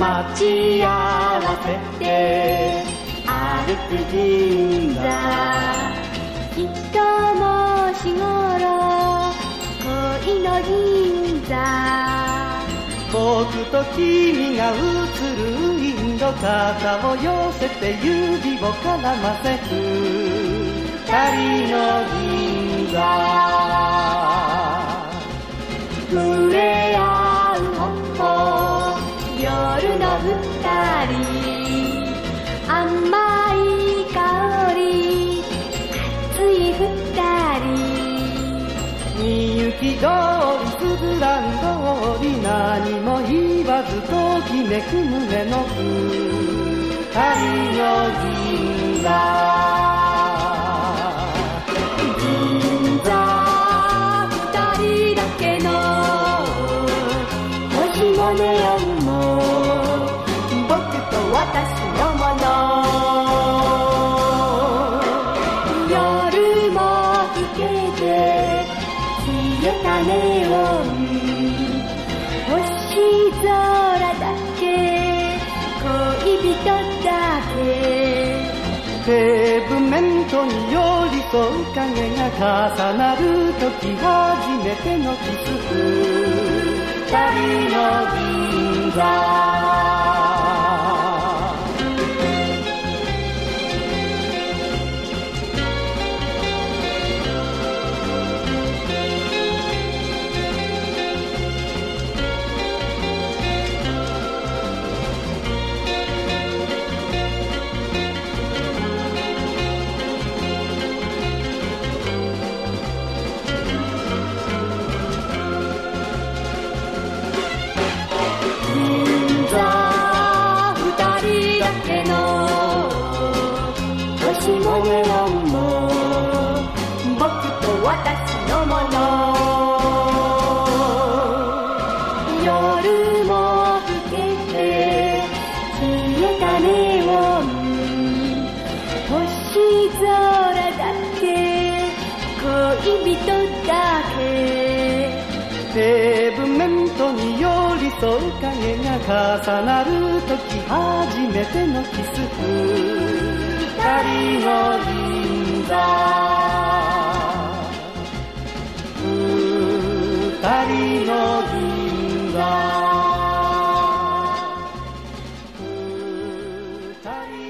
待ち合わせて歩く銀座、きっともうしごろ恋の銀座、 僕と君が映るウィンド、肩を寄せて指を絡ませ二人の銀座、 触れ合う頬、夜の二人、甘い香り、熱い二人、 みゆき通りすずらん通り、何も言わずときめく胸の二人の銀座、 銀座二人だけの星もネオンも僕と私のもの、夜も更けて消えたネオン、星空だけ恋人だけ、 ペーブメントに寄り添う影が重なるとき、初めてのキス、二人の銀座、 星もネオンも僕と私のもの、夜も更けて消えたネオン、星空だけ恋人だけ、 ペーブメントに寄り添う影が重なるとき、初めてのキス、二人の銀座、二人の銀座、二人